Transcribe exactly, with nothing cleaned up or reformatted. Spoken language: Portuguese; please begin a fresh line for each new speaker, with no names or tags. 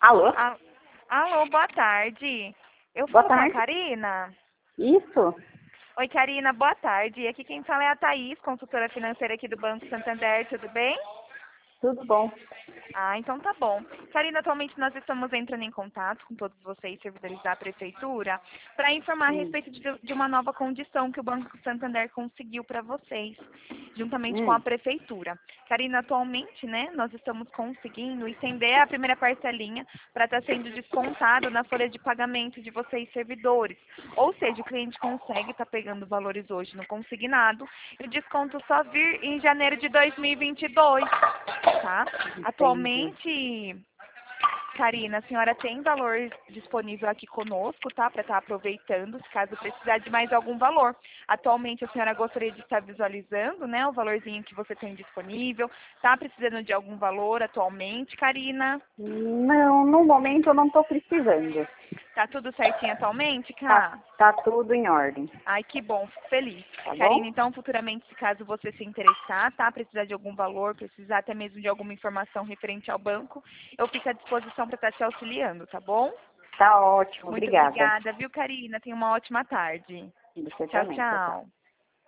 Alô?
A- Alô, boa tarde. Eu
Boa
falo com a
tarde.
Karina.
Isso?
Oi, Karina, boa tarde. Aqui quem fala é a Thaís, consultora financeira aqui do Banco Santander, tudo bem?
Tudo bom?
Ah, então tá bom. Karina, atualmente nós estamos entrando em contato com todos vocês, servidores da Prefeitura, para informar a
Hum.
respeito de, de uma nova condição que o Banco Santander conseguiu para vocês, juntamente com a
Hum.
Prefeitura. Karina, atualmente, né, nós estamos conseguindo estender a primeira parcelinha para estar sendo descontado na folha de pagamento de vocês, servidores. Ou seja, o cliente consegue estar pegando valores hoje no consignado e o desconto só vir em janeiro de dois mil e vinte e dois. Tá?
Entendi.
Atualmente, Karina, a senhora tem valor disponível aqui conosco, tá? Para estar aproveitando, se caso precisar de mais algum valor. Atualmente, a senhora gostaria de estar visualizando, né? O valorzinho que você tem disponível. Tá precisando de algum valor atualmente, Karina?
Não, no momento eu não estou precisando.
Tá tudo certinho atualmente,
Tá,
Cá?
tá tudo em ordem,
Ai, que bom, fico feliz.
tá
Karina,
bom?
então, futuramente, se caso você se interessar, tá? Precisar de algum valor, precisar até mesmo de alguma informação referente ao banco, eu fico à disposição para estar te auxiliando, tá bom?
Tá ótimo,
Muito
obrigada.
obrigada, viu, Karina? Tenha uma ótima tarde.
Você
Tchau,
também, tchau, tchau.
tchau.